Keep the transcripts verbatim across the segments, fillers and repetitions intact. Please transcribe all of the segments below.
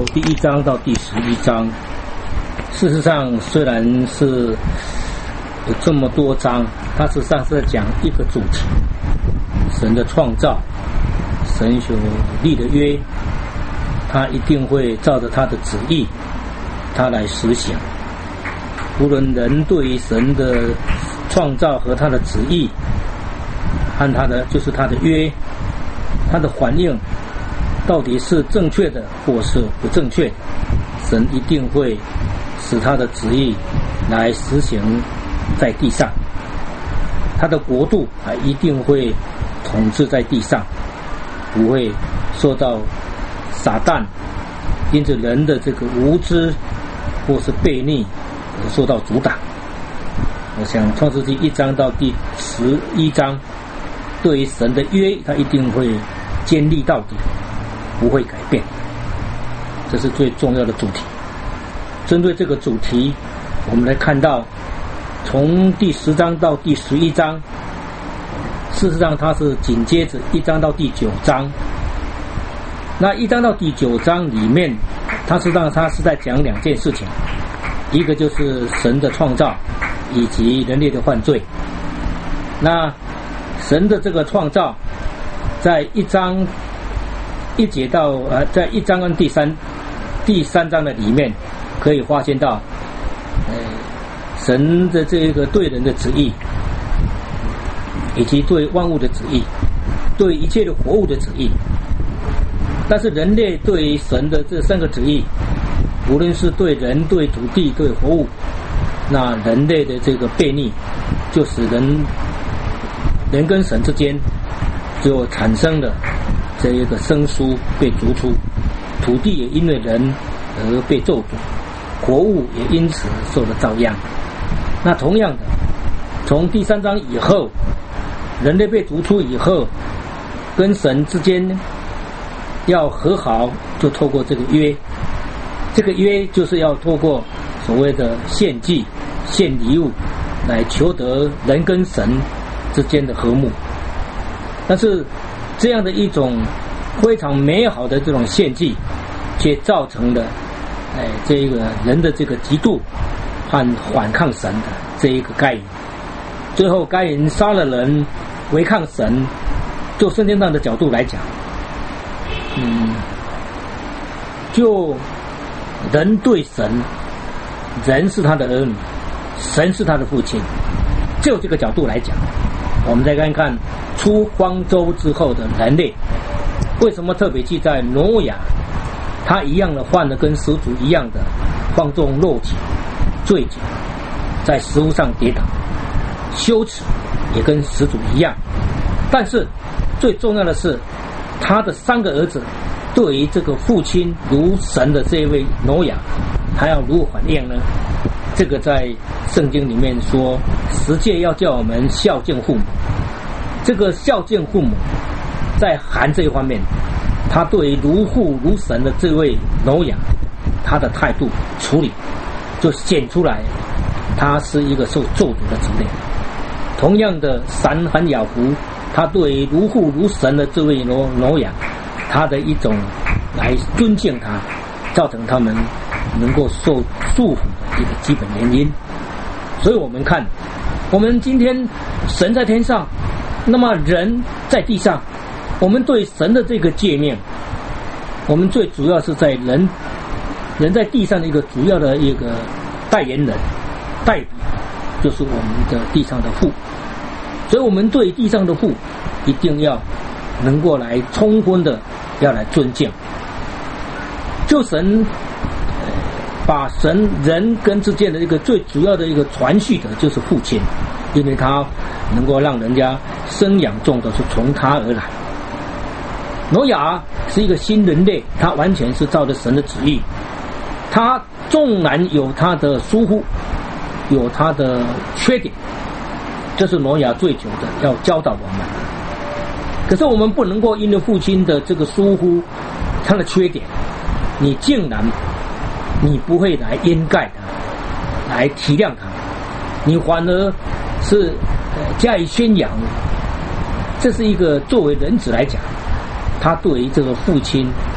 第一章到第十一章，事实上虽然是有这么多章，它事实上是在讲一个主题：神的创造，神所立的约，他一定会照着他的旨意，他来实行。无论人对于神的创造和他的旨意，和他的就是他的约，他的反应到底是正确的或是不正确的，神一定会使他的旨意来实行在地上，他的国度还一定会统治在地上，不会受到撒旦因着人的这个无知或是悖逆而受到阻挡。我想创世纪一章到第十一章对于神的约，他一定会坚立到底，不会改变，这是最重要的主题。针对这个主题，我们来看到从第十章到第十一章，事实上它是紧接着一章到第九章。那一章到第九章里面，它实际上它是在讲两件事情，一个就是神的创造以及人类的犯罪。那神的这个创造，在一章一节到呃，在一章跟第三第三章的里面，可以发现到，呃，神的这个对人的旨意，以及对万物的旨意，对一切的活物的旨意。但是人类对于神的这三个旨意，无论是对人、对土地、对活物，那人类的这个悖逆，就使人人跟神之间就产生了这一个生疏，被逐出，土地也因为人而被咒诅，活物也因此受了遭殃。那同样的，从第三章以后，人类被逐出以后，跟神之间要和好，就透过这个约，这个约就是要透过所谓的献祭、献礼物，来求得人跟神之间的和睦。但是这样的一种非常美好的这种献祭，却造成了哎这一个人的这个嫉妒和反抗神的这一个该隐。最后该隐杀了人，违抗神。就圣经上的角度来讲，嗯，就人对神，人是他的儿女，神是他的父亲。就这个角度来讲，我们再看看出方舟之后的人类，为什么特别记在挪亚，他一样的犯了跟始祖一样的放纵肉体、醉酒，在食物上跌倒，羞耻也跟始祖一样。但是最重要的是，他的三个儿子对于这个父亲如神的这一位挪亚，还要如何反应呢？这个在圣经里面说，十诫要叫我们孝敬父母。这个孝敬父母，在含这一方面，他对于如父如神的这位挪亚，他的态度处理，就显出来，他是一个受咒诅的子类。同样的，闪和雅弗，他对于如父如神的这位挪挪亚，他的一种来尊敬他，造成他们能够受束缚的一个基本原因。所以我们看，我们今天神在天上，那么人在地上，我们对神的这个界面，我们最主要是在人人在地上的一个主要的一个代言人、代表，就是我们的地上的父。所以我们对地上的父一定要能够来充分的要来尊敬。就神把神人跟之间的一个最主要的一个传续的就是父亲，因为他能够让人家生养众的是从他而来。挪亚是一个新人类，他完全是照着神的旨意，他纵然有他的疏忽，有他的缺点，这是挪亚最久的要教导我们。可是我们不能够因为父亲的这个疏忽，他的缺点，你竟然你不会来掩盖他，来体谅他，你反而是加以宣扬。这是一个作为人子来讲，他对于这个父亲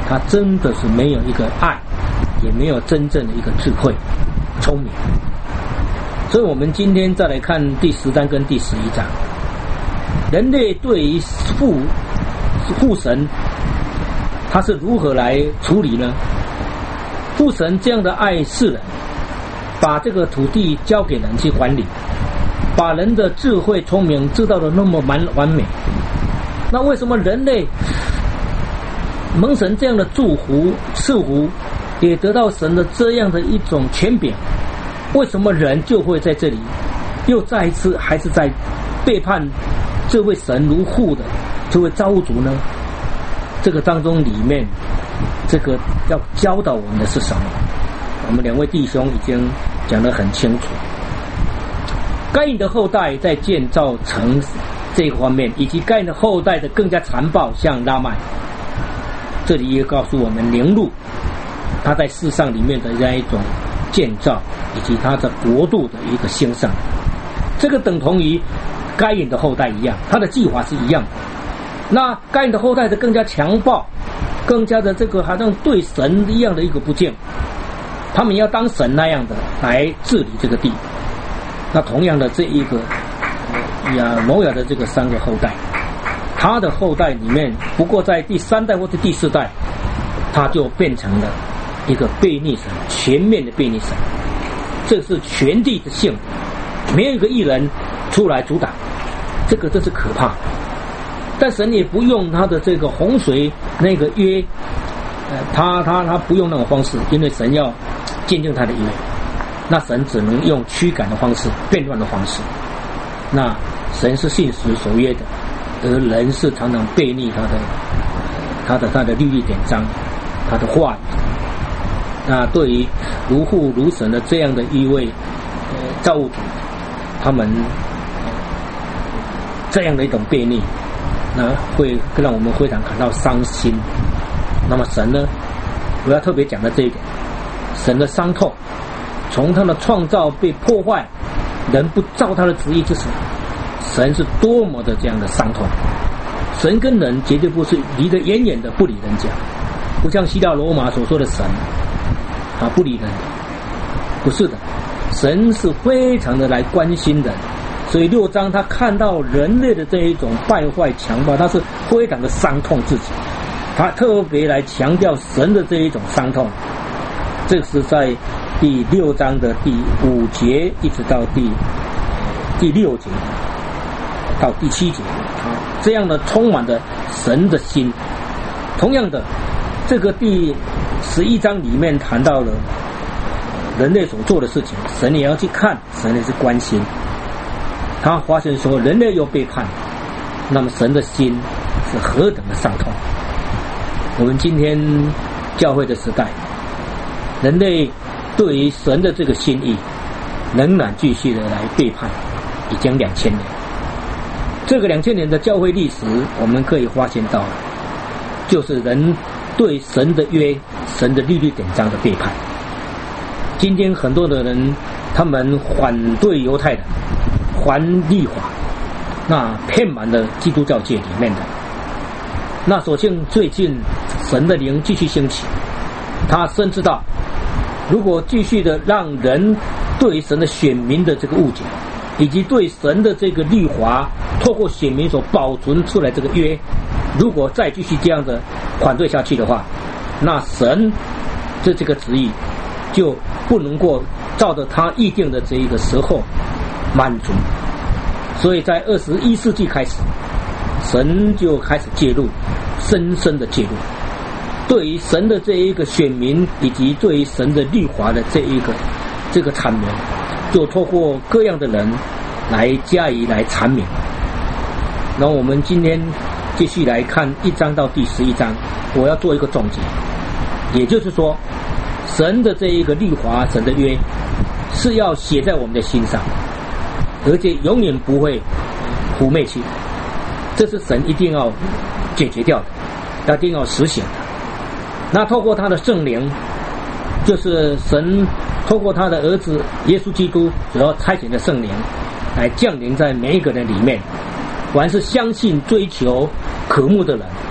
他真的是没有一个爱，也没有真正的一个智慧、聪明。所以我们今天再来看第十章跟第十一章，人类对于父父神，他是如何来处理呢？父神这样的爱世人，把这个土地交给人去管理，把人的智慧聪明制造的那么完完美，那为什么人类蒙神这样的祝福赐福，也得到神的这样的一种权柄，为什么人就会在这里又再一次还是在背叛这位神如父的这位造物主呢？这个当中里面，这个要教导我们的是什么？我们两位弟兄已经讲得很清楚。该隐的后代在建造城这个方面，以及该隐的后代的更加残暴，像拉麦。这里也告诉我们陵路他在世上里面的这样一种建造，以及他的国度的一个兴盛。这个等同于该隐的后代一样，他的计划是一样的。那该隐的后代的更加强暴，更加的这个好像对神一样的一个不敬，他们要当神那样的来治理这个地。那同样的这一个亚挪亚的这个三个后代，他的后代里面，不过在第三代或者第四代，他就变成了一个悖逆神，全面的悖逆神。这是全地的性，没有一个义人出来阻挡，这个真是可怕。但神也不用他的这个洪水那个约，呃，他他他不用那种方式，因为神要坚定他的约，那神只能用驱赶的方式、变乱的方式。那神是信实守约的，而人是常常悖逆他的、他的、他的律例典章、他的话语。那对于如父如神的这样的一位呃造物主，他们、呃、这样的一种悖逆，那会让我们非常感到伤心。那么神呢，我要特别讲的这一点，神的伤痛，从他的创造被破坏，人不照他的旨意之时，神是多么的这样的伤痛。神跟人绝对不是离得远远的不理人家，不像希腊罗马所说的神啊不理人，不是的，神是非常的来关心人。所以六章他看到人类的这一种败坏强暴，他是非常的伤痛自己，他特别来强调神的这一种伤痛。这是在第六章的第五节一直到第第六节到第七节，这样的充满了神的心。同样的，这个第十一章里面谈到了人类所做的事情，神也要去看，神也是关心。他发现说人类又背叛，那么神的心是何等的伤痛。我们今天教会的时代，人类对于神的这个心意仍然继续的来背叛，已经两千年。这个两千年的教会历史，我们可以发现到，就是人对神的约、神的律例典章的背叛。今天很多的人，他们反对犹太人，还律法，那遍满了基督教界里面的。那所幸最近神的灵继续兴起，他深知道，如果继续的让人对神的选民的这个误解，以及对神的这个律法透过选民所保存出来这个约，如果再继续这样的反对下去的话，那神这这个旨意就不能够照着他预定的这一个时候满足。所以在二十一世纪开始，神就开始介入，深深的介入，对于神的这一个选民，以及对于神的律法的这一个这个阐明，就透过各样的人来加以来阐明。那我们今天继续来看一章到第十一章，我要做一个总结，也就是说，神的这一个律法，神的约是要写在我们的心上，而且永远不会腐灭去，这是神一定要解决掉的，一定要实行的。那透过他的圣灵，就是神透过他的儿子耶稣基督所要差遣的圣灵，来降临在每一个人里面。凡是相信、追求、渴慕的人，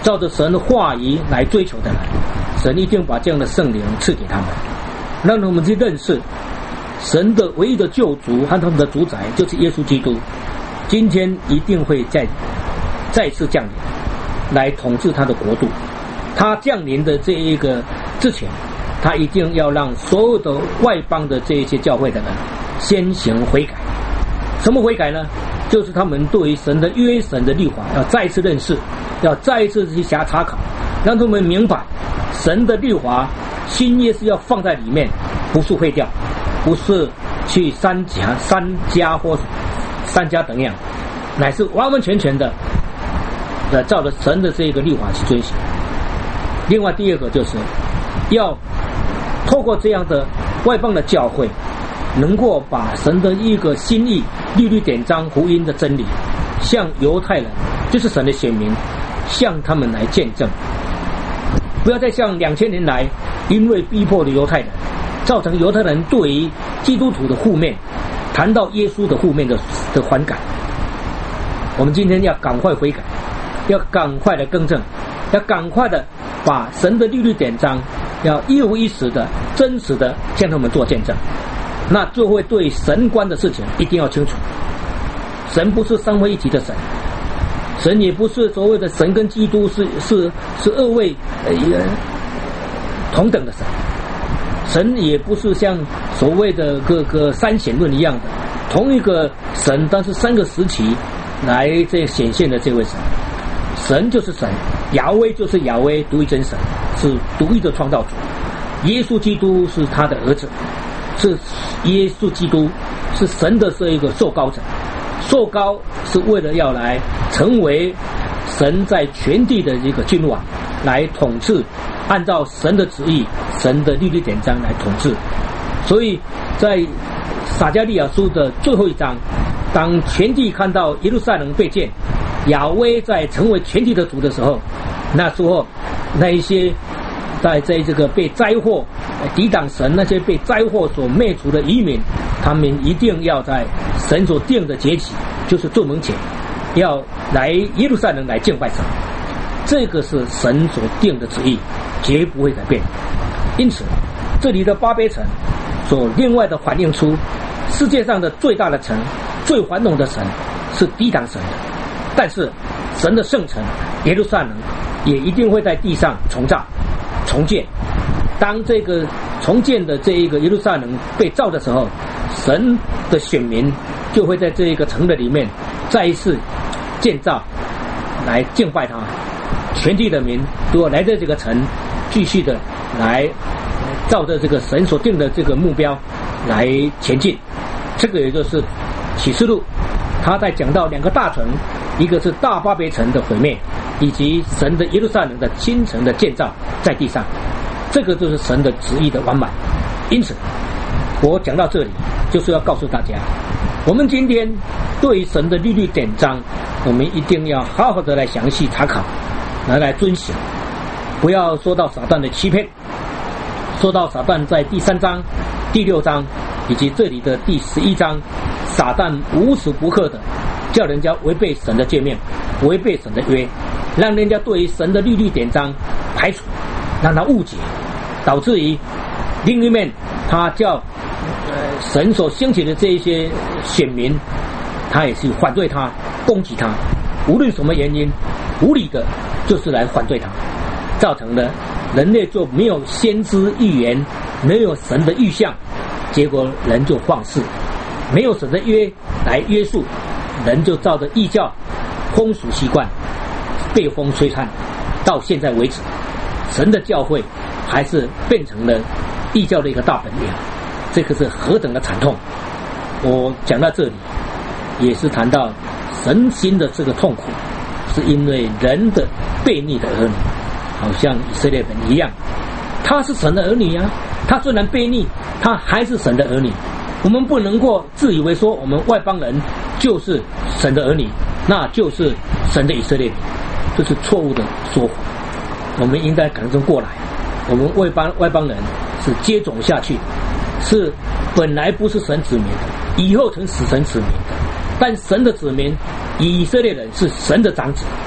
照着神的话语来追求的人，神一定把这样的圣灵赐给他们，让他们去认识神的唯一的救主和他们的主宰就是耶稣基督，今天一定会再再次降临来统治他的国度。他降临的这一个之前，他一定要让所有的外邦的这一些教会的人先行悔改。什么悔改呢？就是他们对于神的约、神的律法要再一次认识，要再一次去查查考，让他们明白神的律法新约是要放在里面，不是废掉，不是去删加、删加或删加等样，乃是完完全全的呃照着神的这个律法去追寻。另外第二个就是要透过这样的外邦的教会，能够把神的一个心意、律律典章、福音的真理，向犹太人，就是神的选民，向他们来见证。不要再像两千年来因为逼迫的犹太人，造成犹太人对于基督徒的负面，谈到耶稣的负面的的反感。我们今天要赶快悔改，要赶快的更正，要赶快的把神的律律典章，要一五一十的真实的向他们做见证，那就会对神观的事情一定要清楚。神不是三位一体的神，神也不是所谓的神跟基督是是是二位呃同等的神，神也不是像所谓的各个三显论一样的同一个神，但是三个时期来这显现的这位神。神就是神，亚威就是亚威，独一真神，是独一的创造主。耶稣基督是他的儿子，是耶稣基督是神的这一个受膏者，受膏是为了要来成为神在全地的一个君王，来统治，按照神的旨意、神的律例典章来统治。所以在撒迦利亚书的最后一章，当全地看到耶路撒冷被建，亚威在成为全地的主的时候，那时候那一些在在这个被灾祸抵挡神，那些被灾祸所灭除的移民，他们一定要在神所定的节期，就是住门前，要来耶路撒冷来敬拜神。这个是神所定的旨意，绝不会改变。因此这里的巴别城所另外的反映出世界上的最大的城、最繁荣的神是抵挡神的，但是神的圣城耶路撒冷也一定会在地上重造重建。当这个重建的这一个耶路撒冷被造的时候，神的选民就会在这一个城的里面再一次建造来敬拜他，全地的民都要来在这个城继续的来照着这个神所定的这个目标来前进。这个也就是启示录他在讲到两个大城，一个是大巴别城的毁灭，以及神的耶路撒冷的新城的建造在地上，这个就是神的旨意的完满。因此我讲到这里就是要告诉大家，我们今天对于神的律律典章，我们一定要好好的来详细查考，来来遵行，不要说到撒旦的欺骗。说到撒旦在第三章、第六章以及这里的第十一章，撒旦无时不刻的叫人家违背神的诫命，违背神的约，让人家对于神的律律典章排除，让他误解，导致于另一面他叫呃神所兴起的这一些选民，他也是反对他，攻击他，无论什么原因，无理的就是来反对他，造成了人类就没有先知预言，没有神的预象，结果人就放肆，没有神的约来约束，人就照着异教风俗习惯被风吹散。到现在为止，神的教会还是变成了异教的一个大本营，这个是何等的惨痛。我讲到这里也是谈到神心的这个痛苦，是因为人的悖逆的儿女，好像以色列人一样，他是神的儿女啊，他虽然悖逆，他还是神的儿女。我们不能够自以为说我们外邦人就是神的儿女，那就是神的以色列人，这是错误的说法。我们应该改正过来，我们外邦外邦人是接种下去，是本来不是神子民的，以后成死神子民的。但神的子民以色列人是神的长子，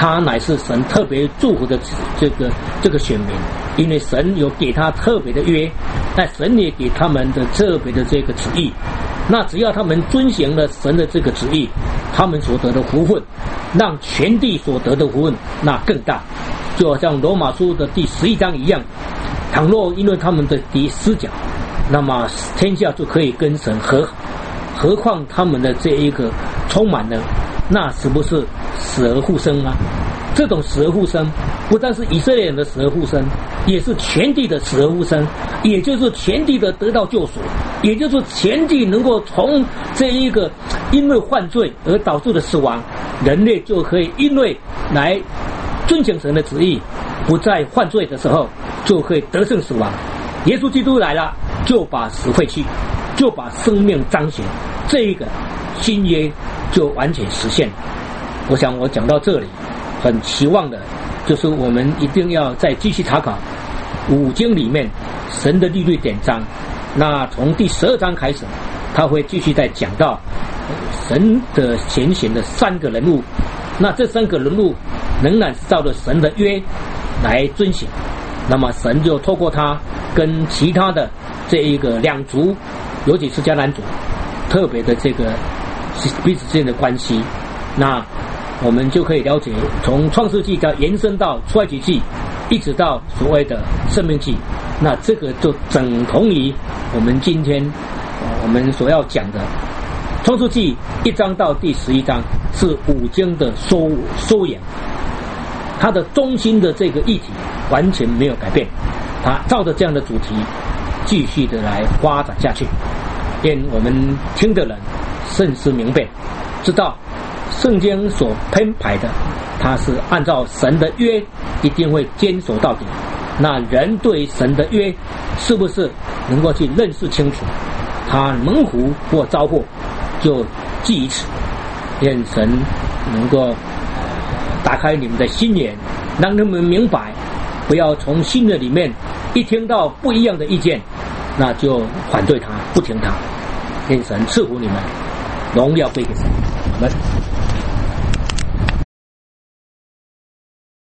他乃是神特别祝福的这个这个选民，因为神有给他特别的约，但神也给他们的特别的这个旨意。那只要他们遵行了神的这个旨意，他们所得的福分，让全地所得的福分那更大。就好像罗马书的第十一章一样，倘若因为他们的敌失脚，那么天下就可以跟神和好，何况他们的这一个充满了，那是不是死而复生啊？这种死而复生不但是以色列人的死而复生，也是全地的死而复生，也就是全地的得到救赎，也就是全地能够从这一个因为犯罪而导致的死亡，人类就可以因为来遵行神的旨意，不再犯罪的时候，就可以得胜死亡。耶稣基督来了，就把死废去，就把生命彰显，这一个新约就完全实现。我想我讲到这里，很期望的就是我们一定要再继续查考五经里面神的律律典章。那从第十二章开始，他会继续再讲到神的前显的三个人物，那这三个人物仍然是照着神的约来遵行，那么神就透过他跟其他的这一个两族，尤其是迦南族特别的这个彼此之间的关系，那我们就可以了解从创世纪到延伸到出埃及记，一直到所谓的申命记，那这个就等同于我们今天我们所要讲的创世纪一章到第十一章是五经的收收养，它的中心的这个议题完全没有改变，它照着这样的主题继续的来发展下去。愿我们听的人慎思明辨，知道圣经所编排的，它是按照神的约一定会坚守到底。那人对神的约是不是能够去认识清楚，他蒙福或遭祸就记于此。愿神能够打开你们的心眼，让他们明白，不要从心的里面一听到不一样的意见，那就反对他，不听他。愿神赐福你们，荣耀归给神。阿们。